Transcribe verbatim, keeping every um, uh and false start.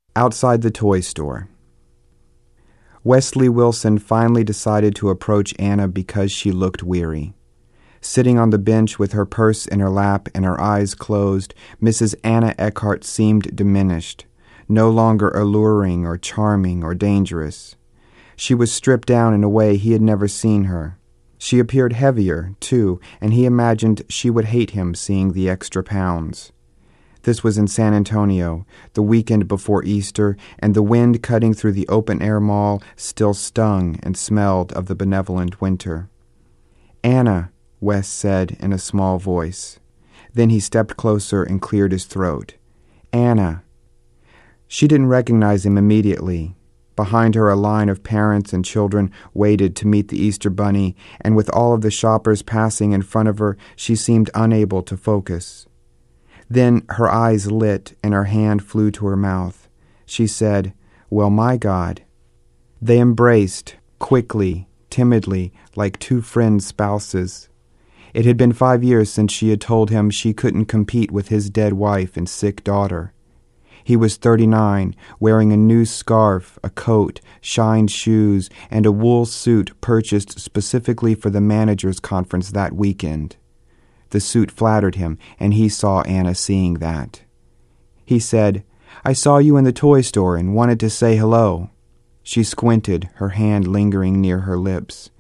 Outside the toy store. Wesley Wilson finally decided to approach Anna because she looked weary. Sitting on the bench with her purse in her lap and her eyes closed, Missus Anna Eckhart seemed diminished, no longer alluring or charming or dangerous. She was stripped down in a way he had never seen her. She appeared heavier, too, and he imagined she would hate him seeing the extra pounds. This was in San Antonio, the weekend before Easter, and the wind cutting through the open-air mall still stung and smelled of the benevolent winter. "Anna," Wes said in a small voice. Then he stepped closer and cleared his throat. "Anna." She didn't recognize him immediately. Behind her, a line of parents and children waited to meet the Easter Bunny, and with all of the shoppers passing in front of her, she seemed unable to focus. Then her eyes lit and her hand flew to her mouth. She said, "Well, my God." They embraced, quickly, timidly, like two friend spouses. It had been five years since she had told him she couldn't compete with his dead wife and sick daughter. He was thirty-nine, wearing a new scarf, a coat, shined shoes, and a wool suit purchased specifically for the managers' conference that weekend. The suit flattered him, and he saw Anna seeing that. He said, "I saw you in the toy store and wanted to say hello." She squinted, her hand lingering near her lips.